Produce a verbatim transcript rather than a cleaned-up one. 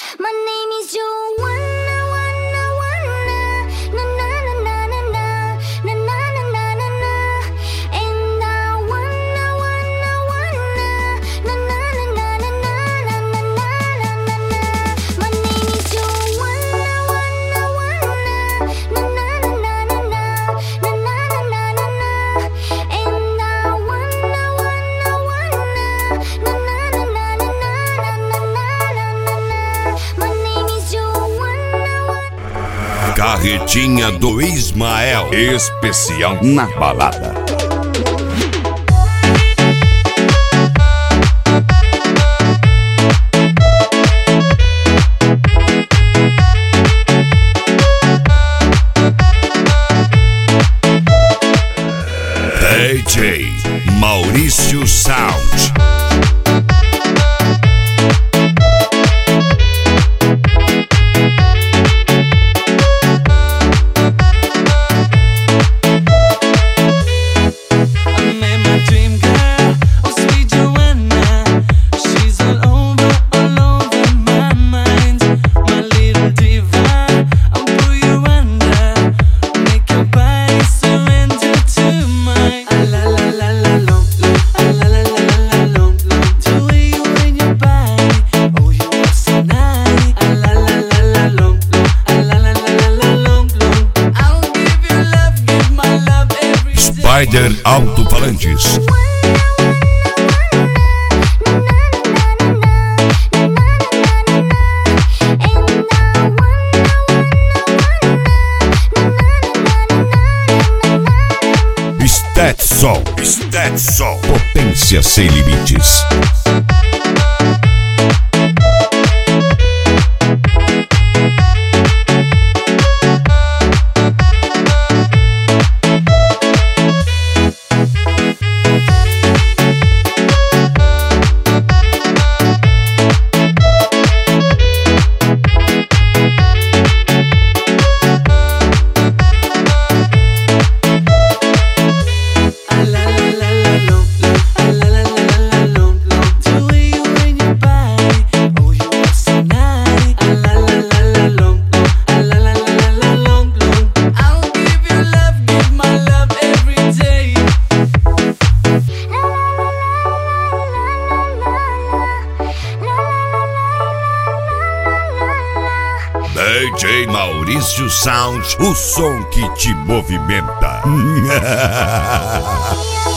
My name is Joanna, wanna, wanna, na na na na na na, na na na na na na, and I wanna, wanna, wanna, na na na na na na, na na na na na. My name is Joanna, wanna, wanna, na na na na na na, na na na na na na, and I wanna, wanna, wanna, na na na na na na, na na na na na. My name is Joanna. Carretinha do Ismael. Especial na balada. D J Maurício Sound. Spider Alto-Falantes. Stetson, Stetson, potência sem limites. D J Maurício Sound, o som que te movimenta.